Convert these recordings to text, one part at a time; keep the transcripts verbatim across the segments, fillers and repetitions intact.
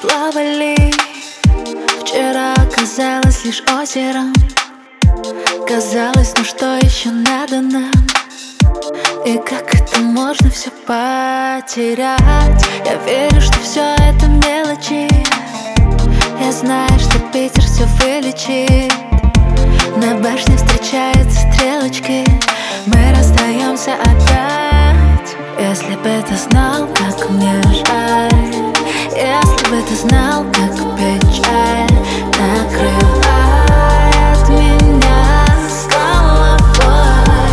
плавали. Вчера оказалось лишь озером. Казалось, ну что еще надо нам? И как это можно все потерять? Я верю, что все это мелочи. Я знаю, что Питер все вылечит. На башне встречаются стрелочки. Мы расстаемся опять. Если бы ты знал, как мне жаль. Если бы ты знал, как печаль накрывает меня с головой.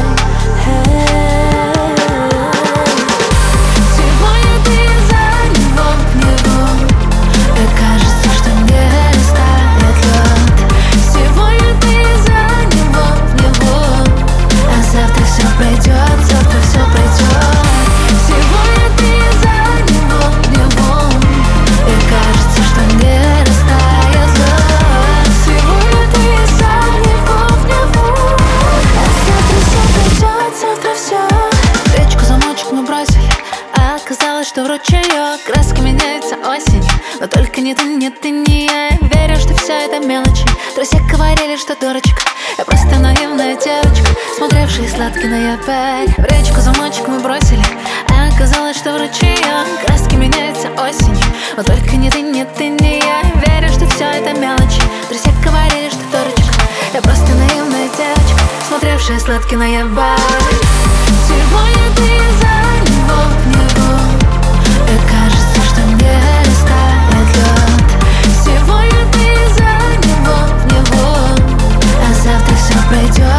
Сегодня ты за него в него. И кажется, что мне растает лед. Сегодня ты за него в него. А завтра все пройдет, завтра все пройдет. Сегодня ты за него в него. И кажется, что мне растает лед. Сегодня ты за него в него. А завтра все пройдет, завтра все. Речку замочек мы бросили, а оказалось, что в ручеёк краски меняются осенью. Но только не ты, не ты, не я. Верю, что все это мелочи. Друзья говорили, что дурочка. Я просто наивная девочка, смотревшая сладкий ноябрь. В речку замочек мы бросили, а оказалось, что в ручеёк краски меняются осенью. Но только не ты, не ты, не я. Верю, что все это мелочи. Друзья говорили, что дурочка. Я просто наивная девочка, смотревшая сладкий ноябрь. Сегодня ты за него в него. И кажется, что мне растает лед. Сегодня ты за него в него. А завтра все пройдет.